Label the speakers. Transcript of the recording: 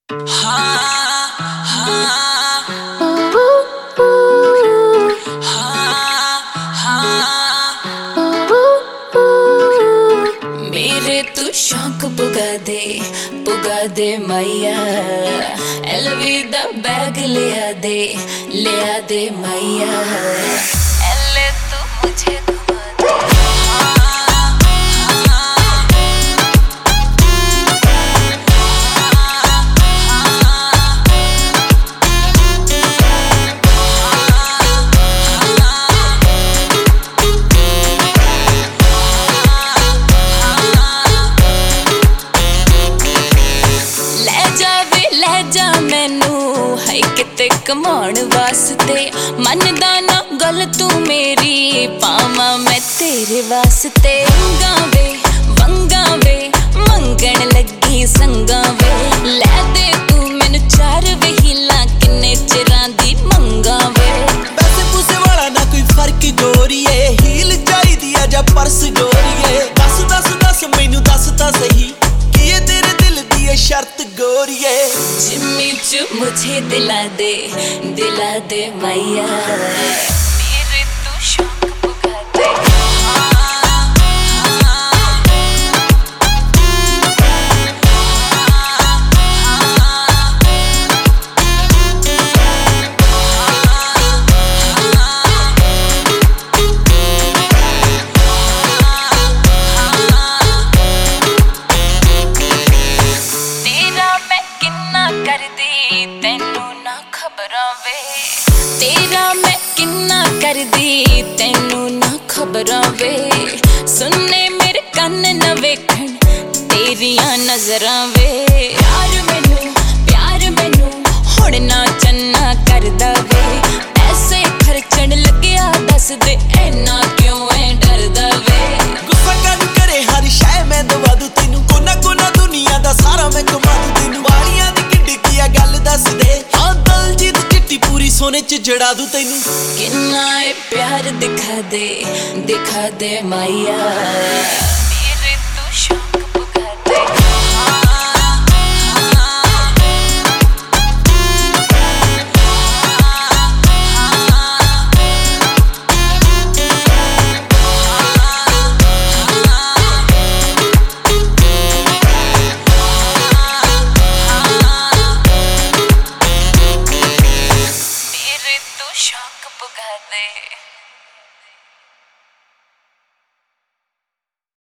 Speaker 1: मेरे तू शौक पुगा दे मैया। एलवी दा बैग लिया दे मैया। एले तू मुझे किते कमाण वास्ते मनदा ना गल तू मेरी पावा मैं तेरे वास्ते। वंगा वे मंगण लगी संगा वे लै दे तू मैनू चार वहीला किन्ने चिरां दी मंगा वे।
Speaker 2: पैसे पूसे वाला ना कोई फर्क गोरीए हील चाहिदी आ जा पर्स गोरीए। दस दस दस मैनू दस ता सही कि ये तेरे दिल दी है शर्त गोरीए।
Speaker 1: जिम्मी च मुझे दिला दे मैया। मेरे तू शौक पुगा दे। तेरा मैं किन्ना कर दी तेनू ना खबरां वे। सुनने मेरे कन न वेखण तेरियां नजरां वे। प्यार मैनू हुण ना चन्ना करदा वे। पैसे खर्चण लग्या दस दे ऐना क्यों ऐ डरदा वे।
Speaker 2: गुस्सा कर करे हर शै मैं दवा दूं तेनू। कोना कोना दुनिया दा सारा मैं घुमा दूं तेनू। वालियां दी किड्डी की आ गल दस दे हां दलजीत चिट्टी पूरी सोने च जड़ा दूं तेनू।
Speaker 1: किन्ना प्यार दिखा दे मैया।